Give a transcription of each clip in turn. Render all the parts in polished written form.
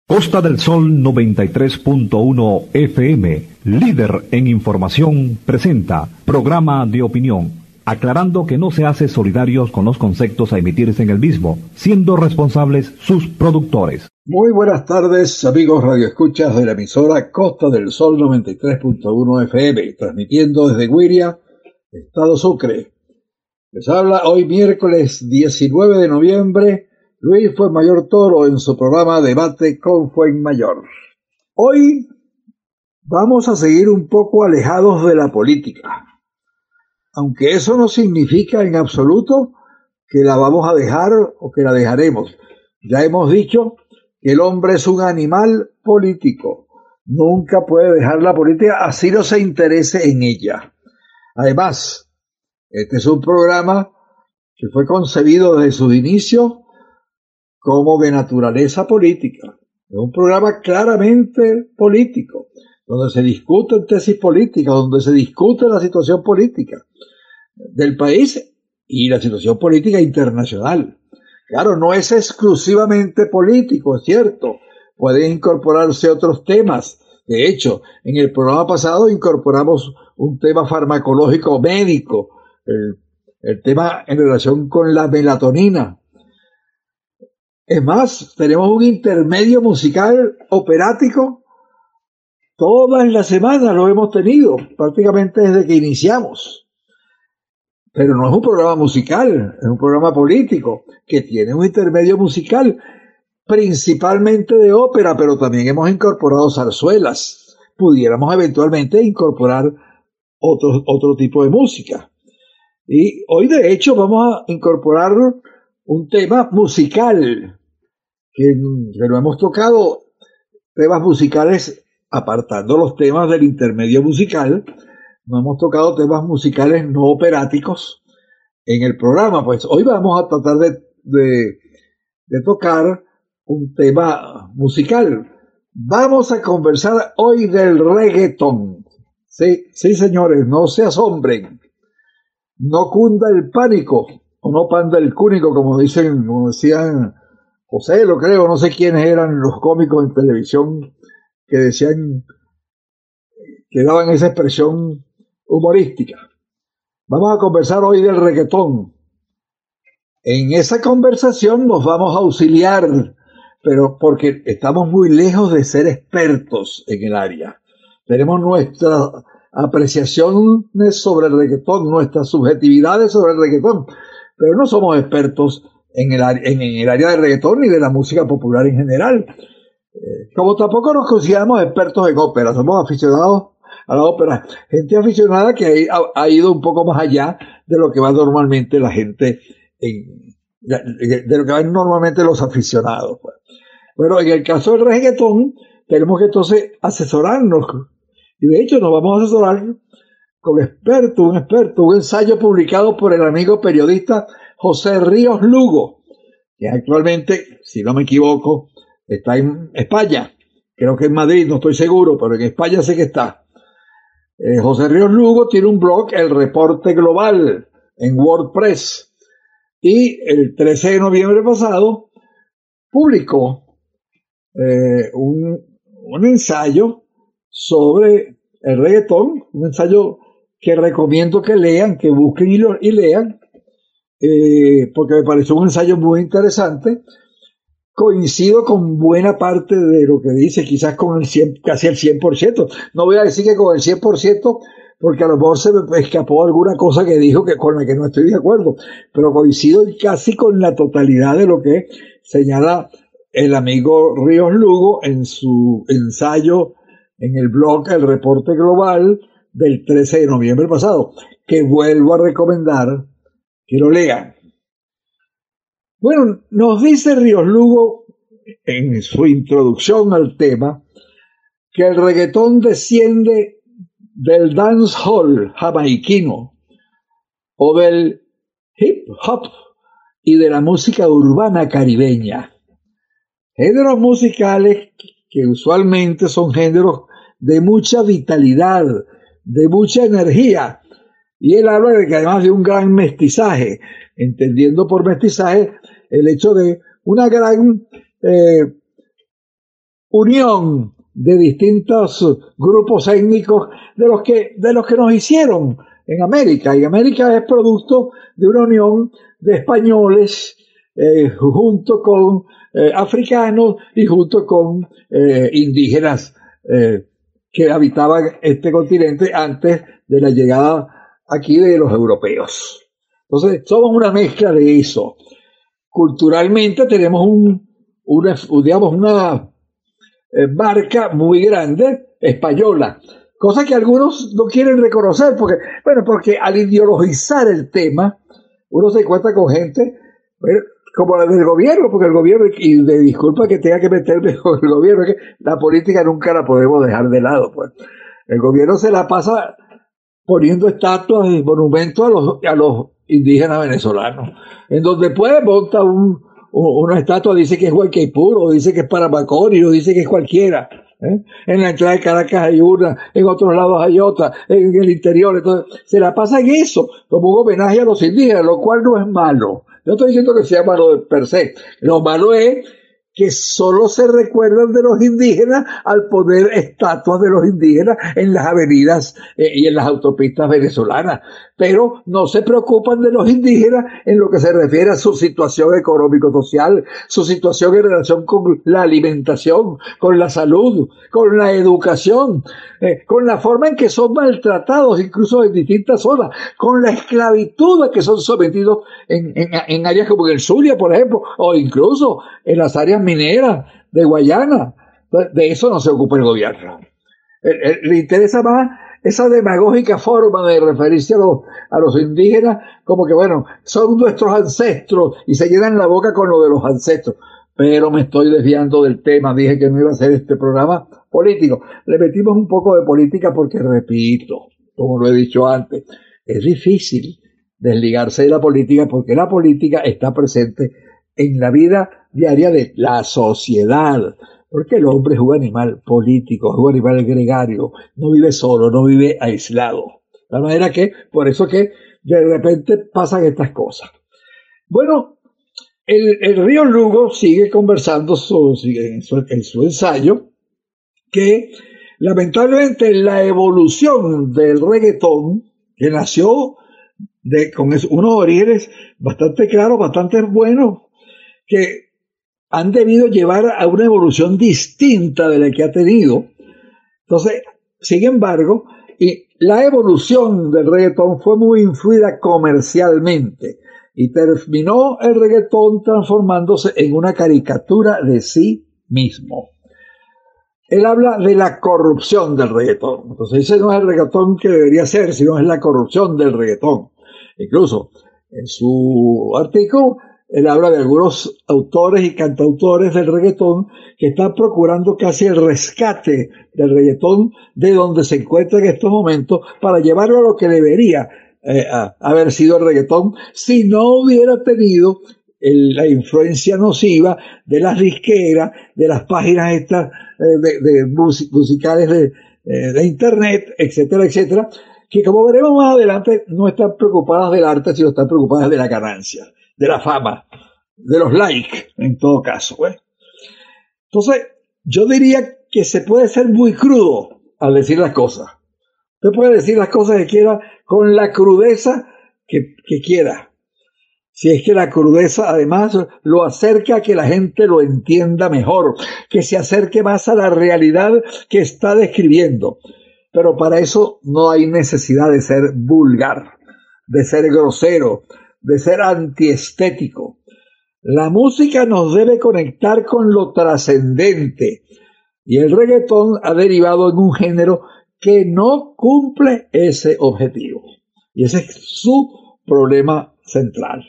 Costa del Sol 93.1 FM, líder en información, presenta programa de opinión, aclarando que no se hace solidarios con los conceptos a emitirse en el mismo, siendo responsables sus productores. Muy buenas tardes, amigos radioescuchas de la emisora Costa del Sol 93.1 FM, transmitiendo desde Güiria, Estado Sucre. Les habla hoy miércoles 19 de noviembre, Luis Fuenmayor Toro en su programa Debate con Fuenmayor. Hoy vamos a seguir un poco alejados de la política, aunque eso no significa en absoluto que la vamos a dejar o que la dejaremos. Ya hemos dicho que el hombre es un animal político, nunca puede dejar la política así no se interese en ella. Además, este es un programa que fue concebido desde su inicio como de naturaleza política. Es un programa claramente político, donde se discuten tesis políticas, donde se discute la situación política del país y la situación política internacional. Claro, no es exclusivamente político, es cierto. Pueden incorporarse otros temas. De hecho, en el programa pasado incorporamos un tema farmacológico médico, el tema en relación con la melatonina. Es más, tenemos un intermedio musical operático. Todas las semanas lo hemos tenido, prácticamente desde que iniciamos. Pero no es un programa musical, es un programa político que tiene un intermedio musical, principalmente de ópera, pero también hemos incorporado zarzuelas. Pudiéramos eventualmente incorporar otro tipo de música. Y hoy, de hecho, vamos a incorporar un tema musical que lo hemos tocado, temas musicales, apartando los temas del intermedio musical. No hemos tocado temas musicales no operáticos en el programa. Pues hoy vamos a tratar de tocar un tema musical. Vamos a conversar hoy del reggaetón. Sí, señores, no se asombren. No cunda el pánico, o no panda el cúnico, como decían José, lo creo, no sé quiénes eran los cómicos en televisión que decían, que daban esa expresión humorística. Vamos a conversar hoy del reggaetón. En esa conversación nos vamos a auxiliar, pero porque estamos muy lejos de ser expertos en el área. Tenemos nuestras apreciaciones sobre el reggaetón, nuestras subjetividades sobre el reggaetón, pero no somos expertos en el área del reggaetón ni de la música popular en general. Como tampoco nos consideramos expertos en ópera, somos aficionados a la ópera, gente aficionada que ha ido un poco más allá de lo que va normalmente la gente, de lo que van normalmente los aficionados. Bueno, en el caso del reggaetón, tenemos que entonces asesorarnos, y de hecho nos vamos a asesorar con un ensayo publicado por el amigo periodista José Ríos Lugo, que actualmente, si no me equivoco, está en España. Creo que en Madrid, no estoy seguro, pero en España sé que está. José Ríos Lugo tiene un blog, El Reporte Global, en WordPress. Y el 13 de noviembre pasado publicó un ensayo sobre el reggaetón, un ensayo que recomiendo que lean, que busquen y lean, porque me pareció un ensayo muy interesante. Coincido con buena parte de lo que dice, quizás con casi el 100%. No voy a decir que con el 100%, porque a lo mejor se me escapó alguna cosa que dijo con la que no estoy de acuerdo, pero coincido casi con la totalidad de lo que señala el amigo Ríos Lugo en su ensayo en el blog El Reporte Global del 13 de noviembre pasado, que vuelvo a recomendar que lo lean. Bueno, nos dice Ríos Lugo en su introducción al tema que el reggaetón desciende del dancehall jamaiquino o del hip hop y de la música urbana caribeña. Géneros musicales que usualmente son géneros de mucha vitalidad, de mucha energía. Y él habla de que además de un gran mestizaje, entendiendo por mestizaje el hecho de una gran unión de distintos grupos étnicos de los que nos hicieron en América. Y América es producto de una unión de españoles junto con africanos y junto con indígenas que habitaban este continente antes de la llegada aquí de los europeos. Entonces, somos una mezcla de eso. Culturalmente tenemos una marca muy grande española, cosa que algunos no quieren reconocer porque al ideologizar el tema uno se encuentra con gente como la del gobierno, porque el gobierno, y de disculpa que tenga que meterme con el gobierno, que la política nunca la podemos dejar de lado, pues. El gobierno se la pasa poniendo estatuas y monumentos a los indígenas venezolanos, en donde puede montar una estatua, dice que es Guaycaipuro, dice que es Paramacorio, dice que es cualquiera. En la entrada de Caracas hay una, en otros lados hay otra, en el interior. Entonces, se la pasa en eso, como un homenaje a los indígenas, lo cual no es malo. No estoy diciendo que sea malo per se. Lo malo es que solo se recuerdan de los indígenas al poner estatuas de los indígenas en las avenidas y en las autopistas venezolanas, pero no se preocupan de los indígenas en lo que se refiere a su situación económico-social, su situación en relación con la alimentación, con la salud, con la educación, con la forma en que son maltratados incluso en distintas zonas, con la esclavitud a que son sometidos en áreas como en el Zulia, por ejemplo, o incluso en las áreas mineras de Guayana. De eso no se ocupa el gobierno. Le interesa más esa demagógica forma de referirse a los indígenas como que, bueno, son nuestros ancestros y se llenan la boca con lo de los ancestros. Pero me estoy desviando del tema, dije que no iba a ser este programa político. Le metimos un poco de política porque, repito, como lo he dicho antes, es difícil desligarse de la política porque la política está presente en la vida diaria de la sociedad. Porque el hombre es un animal político, es un animal gregario, no vive solo, no vive aislado. De manera que, por eso que de repente pasan estas cosas. Bueno, el río Lugo sigue conversando en su ensayo que lamentablemente la evolución del reggaetón, que nació con unos orígenes bastante claros, bastante buenos, que han debido llevar a una evolución distinta de la que ha tenido. Entonces, sin embargo, y la evolución del reggaetón fue muy influida comercialmente y terminó el reggaetón transformándose en una caricatura de sí mismo. Él habla de la corrupción del reggaetón. Entonces, ese no es el reggaetón que debería ser, sino es la corrupción del reggaetón. Incluso, en su artículo, él habla de algunos autores y cantautores del reggaetón que están procurando casi el rescate del reggaetón de donde se encuentra en estos momentos para llevarlo a lo que debería haber sido el reggaetón si no hubiera tenido la influencia nociva de las disqueras, de las páginas estas musicales de internet, etcétera, etcétera, que como veremos más adelante no están preocupadas del arte, sino están preocupadas de la ganancia, de la fama, de los likes, en todo caso. Entonces, yo diría que se puede ser muy crudo al decir las cosas. Usted puede decir las cosas que quiera con la crudeza que quiera. Si es que la crudeza, además, lo acerca a que la gente lo entienda mejor, que se acerque más a la realidad que está describiendo. Pero para eso no hay necesidad de ser vulgar, de ser grosero, de ser antiestético. La música nos debe conectar con lo trascendente y el reggaetón ha derivado en un género que no cumple ese objetivo. Y ese es su problema central.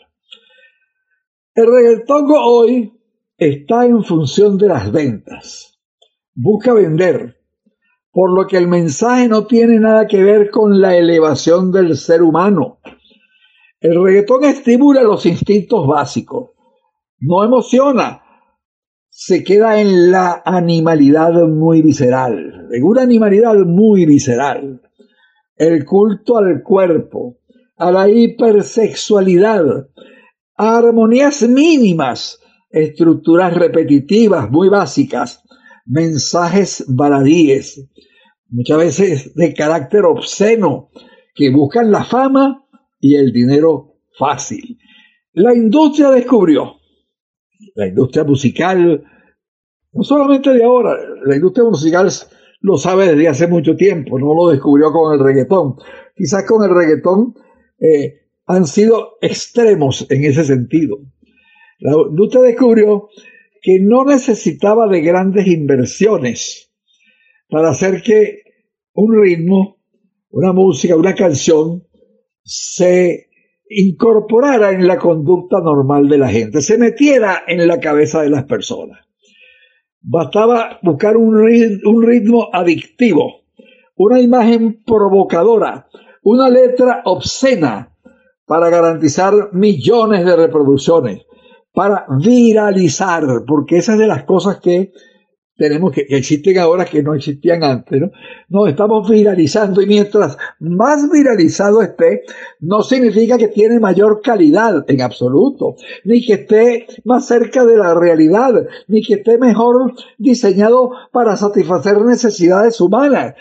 El reggaetón hoy está en función de las ventas. Busca vender, por lo que el mensaje no tiene nada que ver con la elevación del ser humano. El reggaetón estimula los instintos básicos, no emociona, se queda en la animalidad muy visceral, en una animalidad muy visceral. El culto al cuerpo, a la hipersexualidad, a armonías mínimas, estructuras repetitivas muy básicas, mensajes baladíes, muchas veces de carácter obsceno, que buscan la fama y el dinero fácil. La industria descubrió, la industria musical, no solamente de ahora, la industria musical lo sabe desde hace mucho tiempo, no lo descubrió con el reggaetón. Quizás con el reggaetón han sido extremos en ese sentido. La industria descubrió que no necesitaba de grandes inversiones para hacer que un ritmo, una música, una canción se incorporara en la conducta normal de la gente, se metiera en la cabeza de las personas. Bastaba buscar un ritmo adictivo, una imagen provocadora, una letra obscena para garantizar millones de reproducciones, para viralizar, porque esa es de las cosas que tenemos que existen ahora que no existían antes, ¿no? No, estamos viralizando, y mientras más viralizado esté, no significa que tiene mayor calidad en absoluto, ni que esté más cerca de la realidad, ni que esté mejor diseñado para satisfacer necesidades humanas,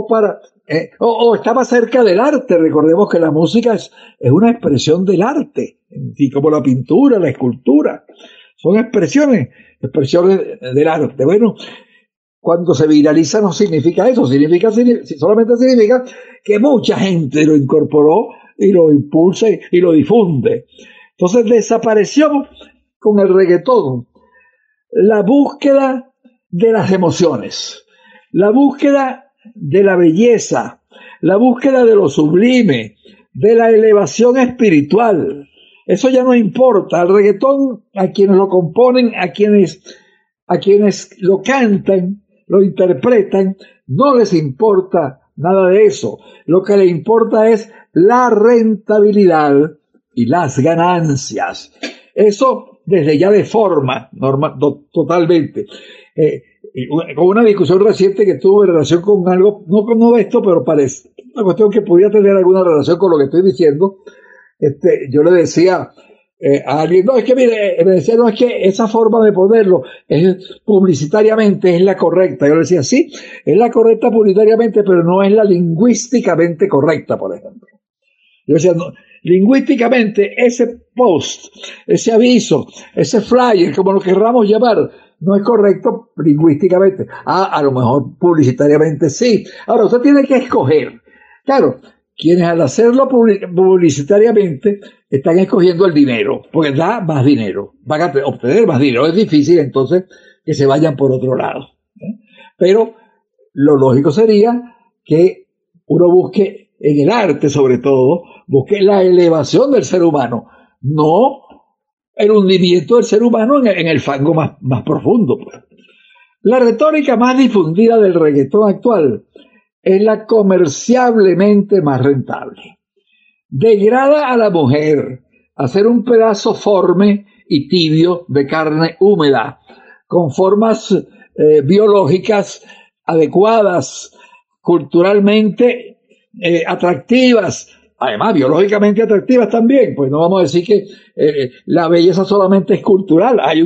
o está más cerca del arte. Recordemos que la música es una expresión del arte, y como la pintura, la escultura, son expresiones del arte. Bueno, cuando se viraliza no significa eso, solamente significa que mucha gente lo incorporó y lo impulsa y lo difunde. Entonces desapareció con el reggaetón la búsqueda de las emociones, la búsqueda de la belleza, la búsqueda de lo sublime, de la elevación espiritual. Eso ya no importa. El reggaetón, a quienes lo componen, a quienes lo cantan, lo interpretan, no les importa nada de eso. Lo que les importa es la rentabilidad y las ganancias. Eso desde ya de forma normal, totalmente. Con una discusión reciente que tuve en relación con algo, no de esto, pero parece una cuestión que podría tener alguna relación con lo que estoy diciendo. Yo le decía a alguien, no, es que mire, me decía, no, es que esa forma de ponerlo publicitariamente es la correcta. Yo le decía, sí, es la correcta publicitariamente, pero no es la lingüísticamente correcta, por ejemplo. Yo decía, no, lingüísticamente ese post, ese aviso, ese flyer, como lo querramos llamar, no es correcto lingüísticamente. A lo mejor publicitariamente sí. Ahora, usted tiene que escoger. Claro, quienes al hacerlo publicitariamente están escogiendo el dinero, porque da más dinero, van a obtener más dinero. Es difícil entonces que se vayan por otro lado. Pero lo lógico sería que uno busque en el arte, sobre todo, busque la elevación del ser humano, no el hundimiento del ser humano en el fango más profundo. La retórica más difundida del reggaetón actual es la comerciablemente más rentable. Degrada a la mujer a ser un pedazo forme y tibio de carne húmeda, con formas biológicas adecuadas, culturalmente atractivas, además biológicamente atractivas también. Pues no vamos a decir que la belleza solamente es cultural, hay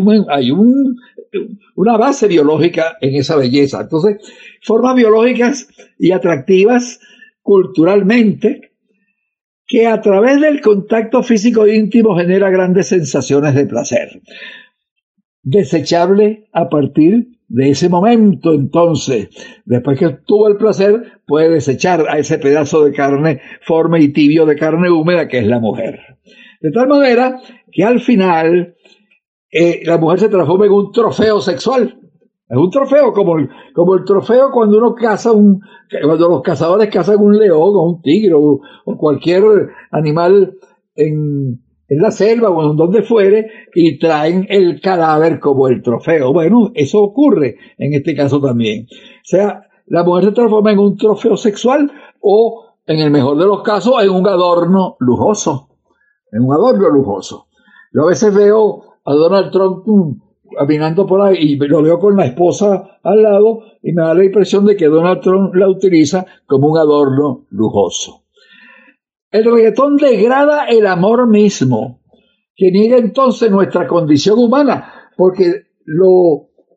una base biológica en esa belleza. Entonces, formas biológicas y atractivas culturalmente, que a través del contacto físico íntimo genera grandes sensaciones de placer. Desechable a partir de ese momento, entonces, después que tuvo el placer, puede desechar a ese pedazo de carne forme y tibio de carne húmeda que es la mujer. De tal manera que al final la mujer se transforma en un trofeo sexual. Es un trofeo, como el trofeo cuando uno cuando los cazadores cazan un león o un tigre o cualquier animal en la selva o en donde fuere, y traen el cadáver como el trofeo. Bueno, eso ocurre en este caso también. O sea, la mujer se transforma en un trofeo sexual o, en el mejor de los casos, en un adorno lujoso. Yo a veces veo a Donald Trump caminando por ahí y lo veo con la esposa al lado y me da la impresión de que Donald Trump la utiliza como un adorno lujoso. El reggaetón degrada el amor mismo, que niega entonces nuestra condición humana, porque lo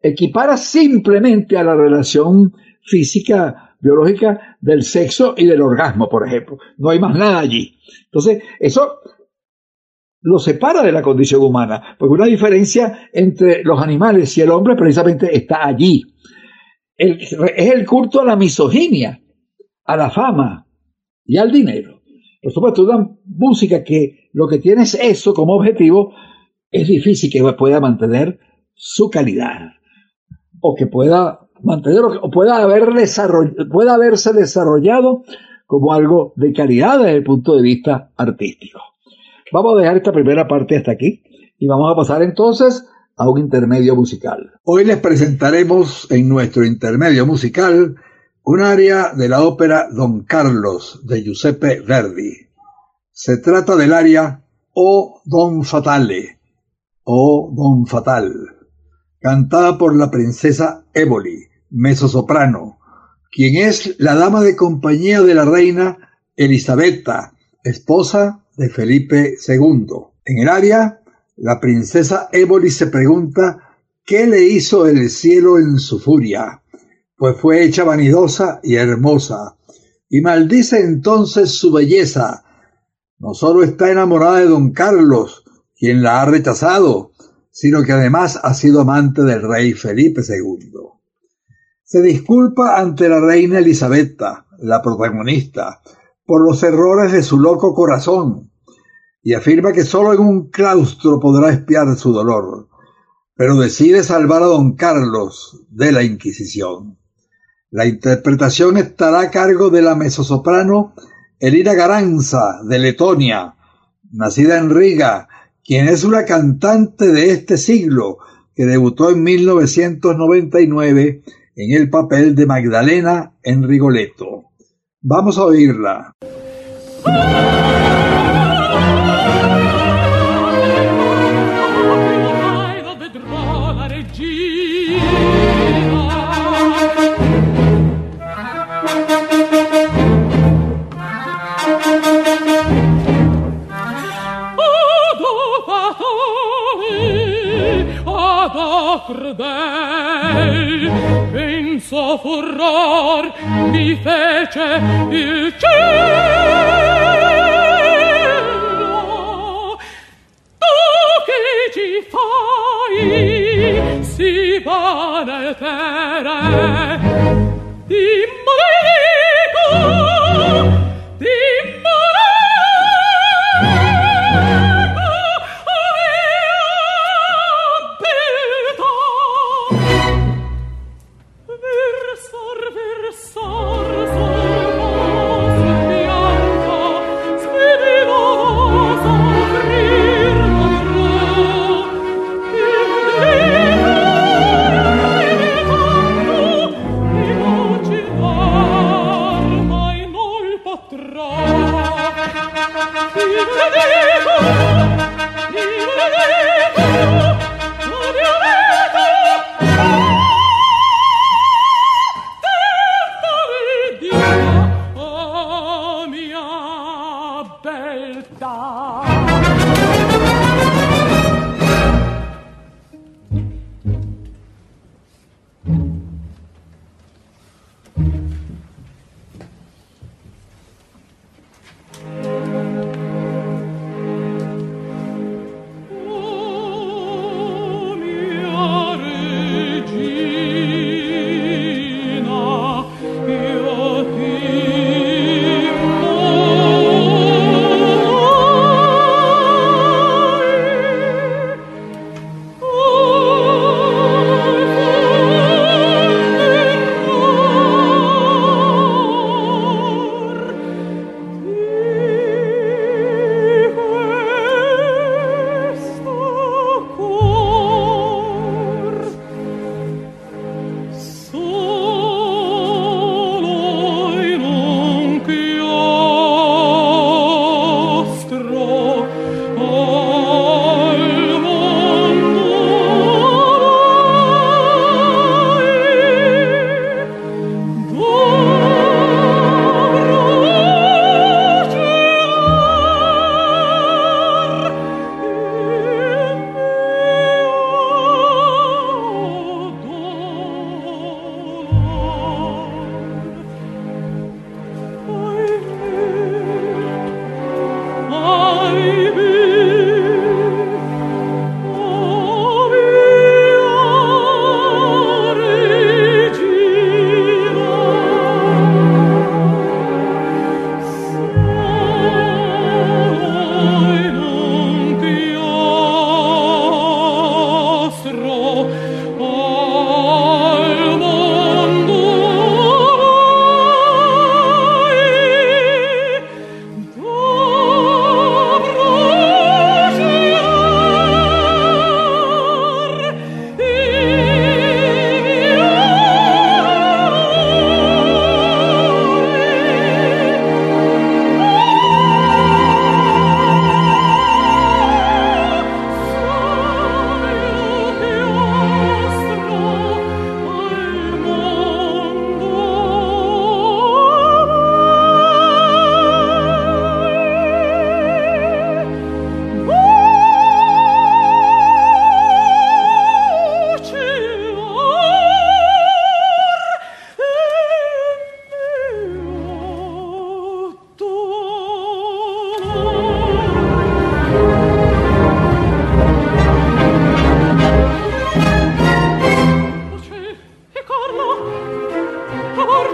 equipara simplemente a la relación física, biológica del sexo y del orgasmo, por ejemplo. No hay más nada allí. Entonces, eso lo separa de la condición humana, porque una diferencia entre los animales y el hombre precisamente está allí. Es el culto a la misoginia, a la fama y al dinero. Por supuesto, una música que lo que tiene es eso como objetivo, es difícil que pueda mantener su calidad, o que pueda mantener, o pueda haberse desarrollado como algo de calidad desde el punto de vista artístico. Vamos a dejar esta primera parte hasta aquí y vamos a pasar entonces a un intermedio musical. Hoy les presentaremos en nuestro intermedio musical un aria de la ópera Don Carlos de Giuseppe Verdi. Se trata del aria O Don Fatale, o Don Fatal, cantada por la princesa Éboli, mezzosoprano, quien es la dama de compañía de la reina Elisabetta, esposa de Felipe II. En el aria, la princesa Éboli se pregunta qué le hizo el cielo en su furia, pues fue hecha vanidosa y hermosa, y maldice entonces su belleza. No solo está enamorada de Don Carlos, quien la ha rechazado, sino que además ha sido amante del rey Felipe II. Se disculpa ante la reina Elisabetta, la protagonista, por los errores de su loco corazón, y afirma que solo en un claustro podrá expiar su dolor, pero decide salvar a Don Carlos de la Inquisición. La interpretación estará a cargo de la mezzosoprano Elina Garanza, de Letonia, nacida en Riga, quien es una cantante de este siglo que debutó en 1999 en el papel de Magdalena en Rigoletto. Vamos a oírla. Credei, penso furor mi fece il cielo. Tu che ci fai, si vane tere, dimmelo,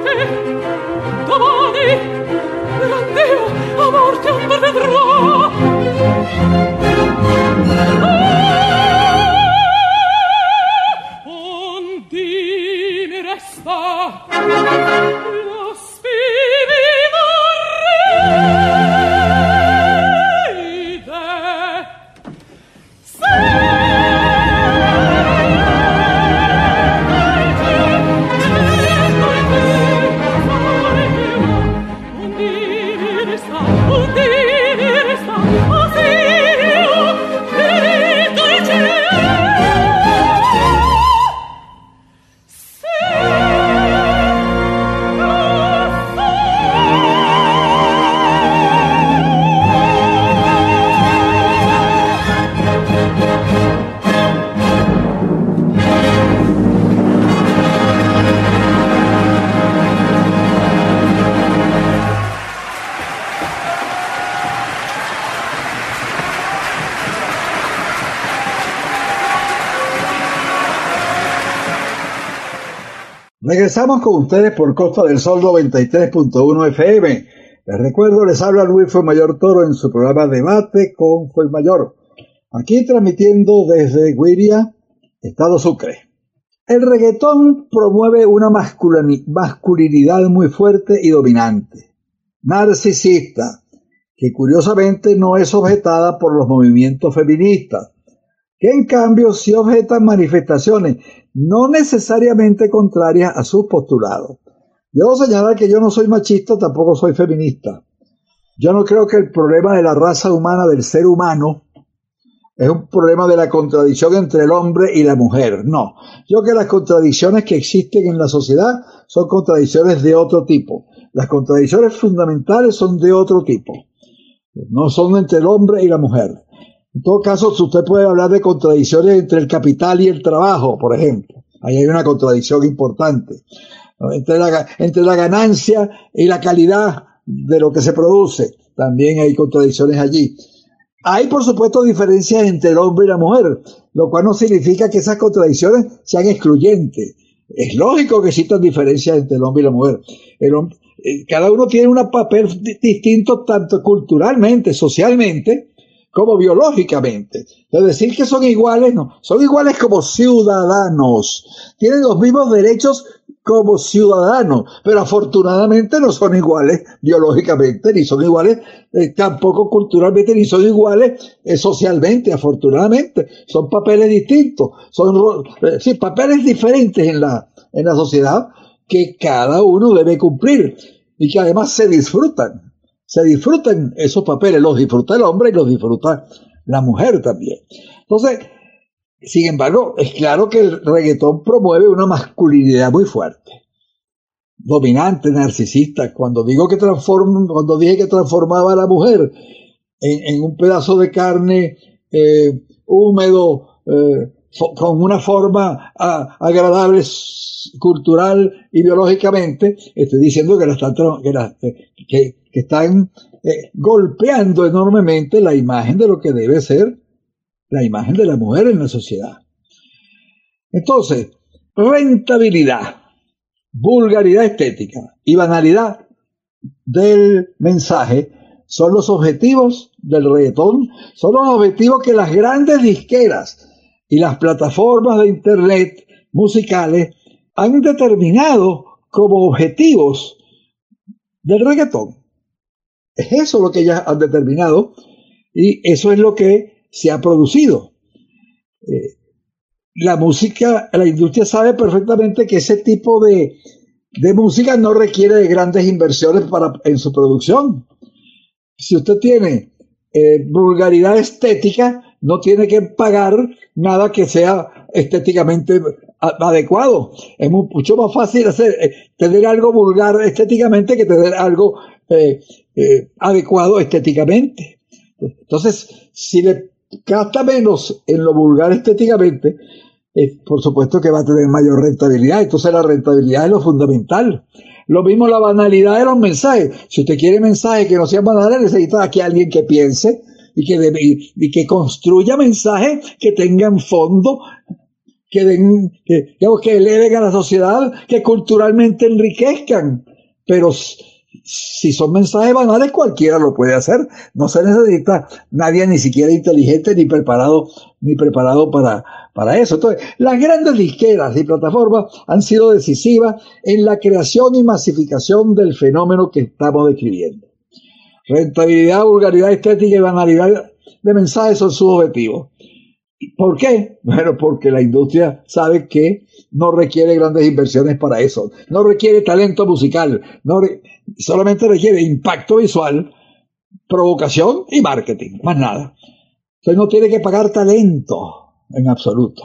che domani grandeo a morte andrò. Ondi mi resta lo spirito Regresamos con ustedes por Costa del Sol 93.1 FM. Les recuerdo, les habla Luis Fuenmayor Toro en su programa Debate con Fuenmayor. Aquí transmitiendo desde Guiria, Estado Sucre. El reggaetón promueve una masculinidad muy fuerte y dominante, narcisista, que curiosamente no es objetada por los movimientos feministas, que en cambio sí objetan manifestaciones no necesariamente contrarias a sus postulados. Debo señalar que yo no soy machista, tampoco soy feminista. Yo no creo que el problema de la raza humana, del ser humano, es un problema de la contradicción entre el hombre y la mujer. No, yo creo que las contradicciones que existen en la sociedad son contradicciones de otro tipo. Las contradicciones fundamentales son de otro tipo. No son entre el hombre y la mujer. En todo caso, usted puede hablar de contradicciones entre el capital y el trabajo, por ejemplo. Ahí hay una contradicción importante. Entre la ganancia y la calidad de lo que se produce, también hay contradicciones allí. Hay, por supuesto, diferencias entre el hombre y la mujer, lo cual no significa que esas contradicciones sean excluyentes. Es lógico que existan diferencias entre el hombre y la mujer. Cada uno tiene un papel distinto tanto culturalmente, socialmente, como biológicamente. Es decir, que son iguales, no. Son iguales como ciudadanos. Tienen los mismos derechos como ciudadanos, pero afortunadamente no son iguales biológicamente, ni son iguales tampoco culturalmente, ni son iguales socialmente, afortunadamente. Son papeles distintos. Son papeles diferentes en la sociedad que cada uno debe cumplir y que además se disfrutan esos papeles, los disfruta el hombre y los disfruta la mujer también. Entonces, sin embargo, es claro que el reggaetón promueve una masculinidad muy fuerte, dominante, narcisista. Cuando dije que transformaba a la mujer en un pedazo de carne húmedo, con una forma agradable cultural y biológicamente, estoy diciendo que están golpeando enormemente la imagen de lo que debe ser la imagen de la mujer en la sociedad. Entonces, rentabilidad, vulgaridad estética y banalidad del mensaje son los objetivos del reggaetón, son los objetivos que las grandes disqueras y las plataformas de internet musicales han determinado como objetivos del reggaetón. Es eso lo que ellas han determinado y eso es lo que se ha producido. La industria sabe perfectamente que ese tipo de música no requiere de grandes inversiones en su producción. Si usted tiene vulgaridad estética, no tiene que pagar nada que sea estéticamente adecuado. Es mucho más fácil tener algo vulgar estéticamente que tener algo adecuado estéticamente. Entonces, si le gasta menos en lo vulgar estéticamente, por supuesto que va a tener mayor rentabilidad. Entonces la rentabilidad es lo fundamental. Lo mismo la banalidad de los mensajes. Si usted quiere mensajes que no sean banales, necesita aquí alguien que piense y que construya mensajes que tengan fondo, que eleven a la sociedad, que culturalmente enriquezcan. Pero si son mensajes banales, cualquiera lo puede hacer. No se necesita nadie ni siquiera inteligente ni preparado para eso. Entonces, las grandes disqueras y plataformas han sido decisivas en la creación y masificación del fenómeno que estamos describiendo. Rentabilidad, vulgaridad estética y banalidad de mensajes son sus objetivos. ¿Por qué? Bueno, porque la industria sabe que no requiere grandes inversiones para eso, no requiere talento musical, solamente requiere impacto visual, provocación y marketing, más nada. Entonces no tiene que pagar talento en absoluto.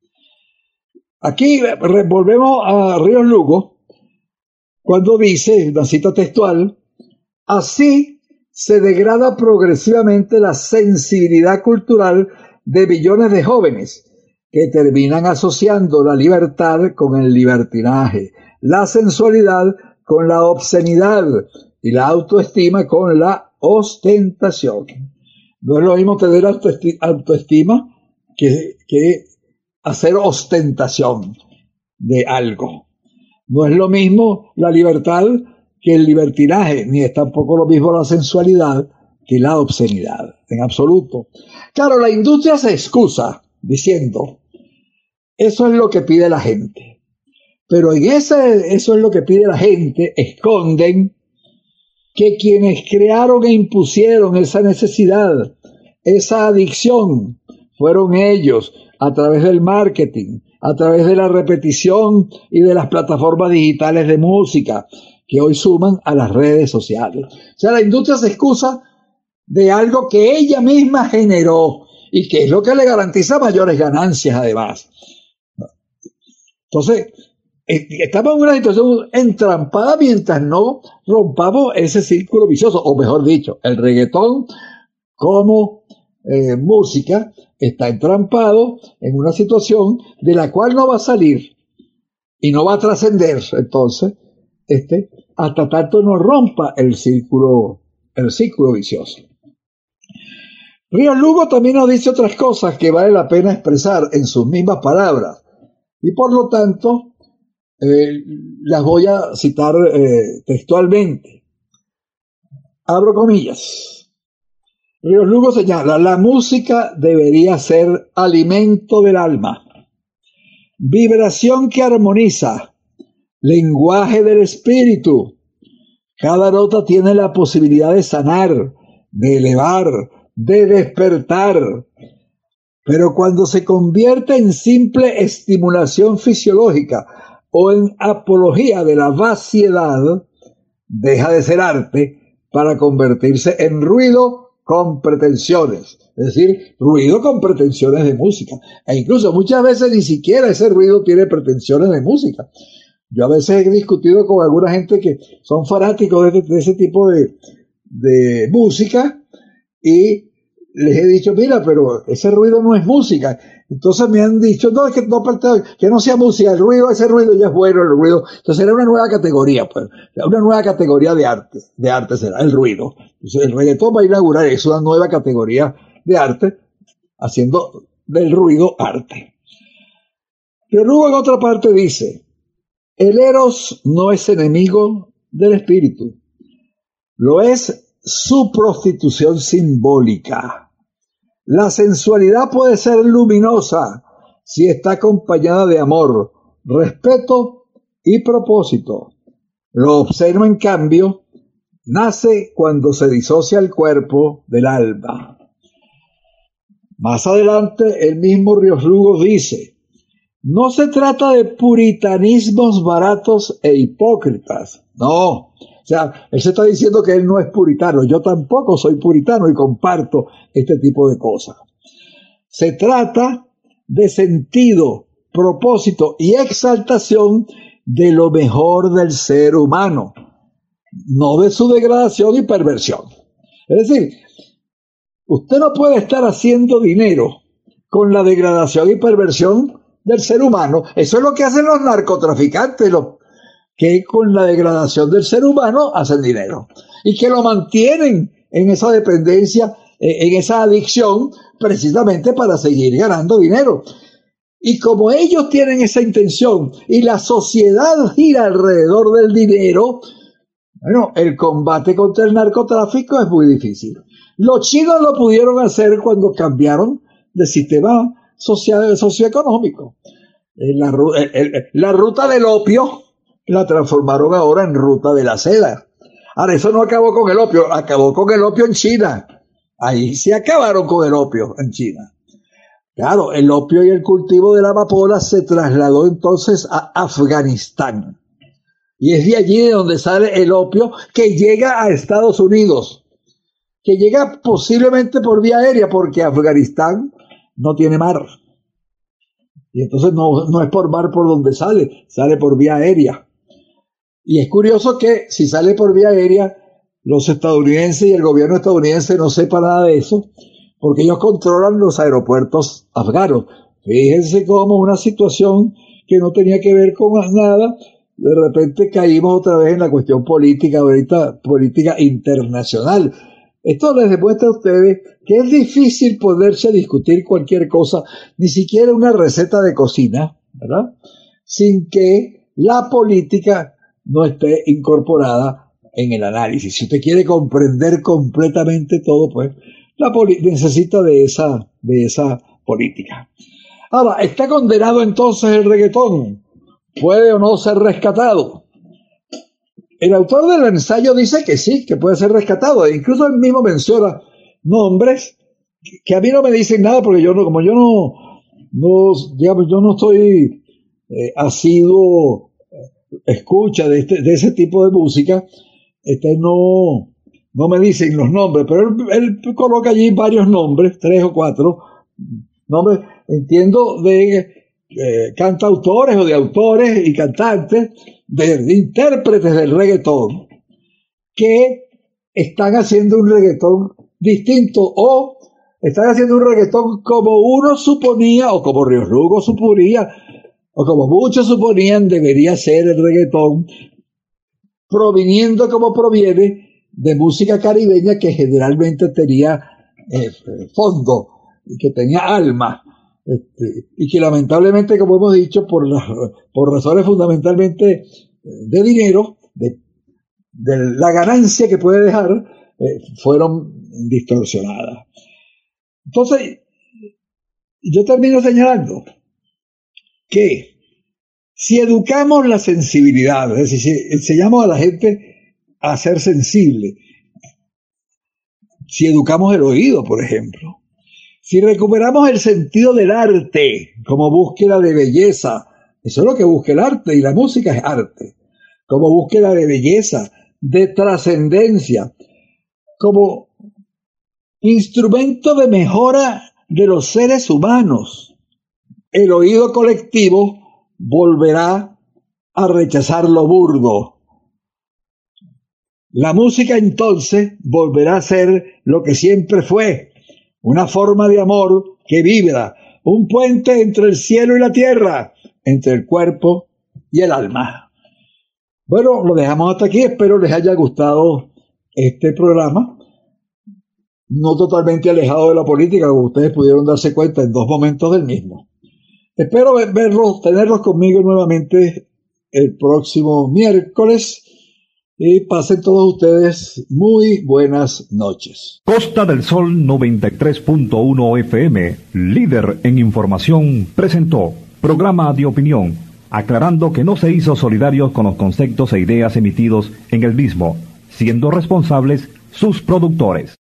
Aquí volvemos a Ríos Lugo, cuando dice, una cita textual, así se degrada progresivamente la sensibilidad cultural de millones de jóvenes que terminan asociando la libertad con el libertinaje, la sensualidad con la obscenidad y la autoestima con la ostentación. No es lo mismo tener autoestima que hacer ostentación de algo. No es lo mismo la libertad que el libertinaje, ni es tampoco lo mismo la sensualidad que la obscenidad, en absoluto. Claro, la industria se excusa diciendo, eso es lo que pide la gente. Pero en eso es lo que pide la gente, esconden que quienes crearon e impusieron esa necesidad, esa adicción, fueron ellos, a través del marketing, a través de la repetición y de las plataformas digitales de música, que hoy suman a las redes sociales. O sea, la industria se excusa de algo que ella misma generó y que es lo que le garantiza mayores ganancias además. Entonces, estamos en una situación entrampada mientras no rompamos ese círculo vicioso, o mejor dicho, el reggaetón como música está entrampado en una situación de la cual no va a salir y no va a trascender entonces hasta tanto no rompa el círculo vicioso. Ríos Lugo también nos dice otras cosas que vale la pena expresar en sus mismas palabras y por lo tanto las voy a citar textualmente. Abro comillas. Ríos Lugo señala, la música debería ser alimento del alma, vibración que armoniza, lenguaje del espíritu. Cada nota tiene la posibilidad de sanar, de elevar, de despertar. Pero cuando se convierte en simple estimulación fisiológica o en apología de la vaciedad, deja de ser arte para convertirse en ruido con pretensiones. Es decir, ruido con pretensiones de música. E incluso muchas veces ni siquiera ese ruido tiene pretensiones de música. Yo a veces he discutido con alguna gente que son fanáticos de ese tipo de música y les he dicho, mira, pero ese ruido no es música. Entonces me han dicho, no, es que no sea música, ese ruido ya es bueno, el ruido. Entonces era una nueva categoría, pues, una nueva categoría de arte será el ruido. Entonces el reggaetón va a inaugurar eso, una nueva categoría de arte, haciendo del ruido arte. Pero luego en otra parte dice, el eros no es enemigo del espíritu, lo es su prostitución simbólica. La sensualidad puede ser luminosa si está acompañada de amor, respeto y propósito. Lo observo, en cambio, nace cuando se disocia el cuerpo del alma. Más adelante, el mismo Ríos Lugo dice, no se trata de puritanismos baratos e hipócritas, no. O sea, él se está diciendo que él no es puritano. Yo tampoco soy puritano y comparto este tipo de cosas. Se trata de sentido, propósito y exaltación de lo mejor del ser humano, no de su degradación y perversión. Es decir, usted no puede estar haciendo dinero con la degradación y perversión del ser humano. Eso es lo que hacen los narcotraficantes, que con la degradación del ser humano hacen dinero y que lo mantienen en esa dependencia, en esa adicción, precisamente para seguir ganando dinero. Y como ellos tienen esa intención y la sociedad gira alrededor del dinero, bueno, el combate contra el narcotráfico es muy difícil. Los chinos lo pudieron hacer cuando cambiaron de sistema socioeconómico. La ruta del opio la transformaron ahora en ruta de la seda. Ahora, eso no acabó con el opio, acabó con el opio en China. Ahí sí acabaron con el opio en China. Claro, el opio y el cultivo de la amapola se trasladó entonces a Afganistán. Y es de allí de donde sale el opio que llega a Estados Unidos, que llega posiblemente por vía aérea, porque Afganistán no tiene mar. Y entonces no es por mar por donde sale por vía aérea. Y es curioso que si sale por vía aérea, los estadounidenses y el gobierno estadounidense no sepa nada de eso, porque ellos controlan los aeropuertos afganos. Fíjense cómo una situación que no tenía que ver con nada, de repente caímos otra vez en la cuestión política, ahorita política internacional. Esto les demuestra a ustedes que es difícil ponerse a discutir cualquier cosa, ni siquiera una receta de cocina, ¿verdad?, sin que la política no esté incorporada en el análisis. Si usted quiere comprender completamente todo, pues necesita de esa política. Ahora, ¿está condenado entonces el reggaetón? ¿Puede o no ser rescatado? El autor del ensayo dice que sí, que puede ser rescatado. E incluso él mismo menciona nombres que a mí no me dicen nada, porque yo no estoy asiduo escucha de ese tipo de música. No me dicen los nombres, pero él coloca allí varios nombres, 3 o 4 nombres, entiendo, de cantautores o de autores y cantantes, de intérpretes del reggaetón, que están haciendo un reggaetón distinto, o están haciendo un reggaetón como uno suponía, o como Ríos Lugo suponía, o como muchos suponían debería ser el reggaetón, proviniendo como proviene de música caribeña, que generalmente tenía fondo, que tenía alma, y que lamentablemente, como hemos dicho, por razones fundamentalmente de dinero, de la ganancia que puede dejar, fueron distorsionadas. Entonces, yo termino señalando que si educamos la sensibilidad, es decir, si enseñamos a la gente a ser sensible, si educamos el oído, por ejemplo, si recuperamos el sentido del arte como búsqueda de belleza, eso es lo que busca el arte, y la música es arte, como búsqueda de belleza, de trascendencia, como instrumento de mejora de los seres humanos, el oído colectivo volverá a rechazar lo burdo. La música entonces volverá a ser lo que siempre fue, una forma de amor que vibra, un puente entre el cielo y la tierra, entre el cuerpo y el alma. Bueno, lo dejamos hasta aquí. Espero les haya gustado este programa, no totalmente alejado de la política, como ustedes pudieron darse cuenta en 2 momentos del mismo. Espero tenerlos conmigo nuevamente el próximo miércoles, y pasen todos ustedes muy buenas noches. Costa del Sol 93.1 FM, líder en información, presentó programa de opinión, aclarando que no se hizo solidarios con los conceptos e ideas emitidos en el mismo, siendo responsables sus productores.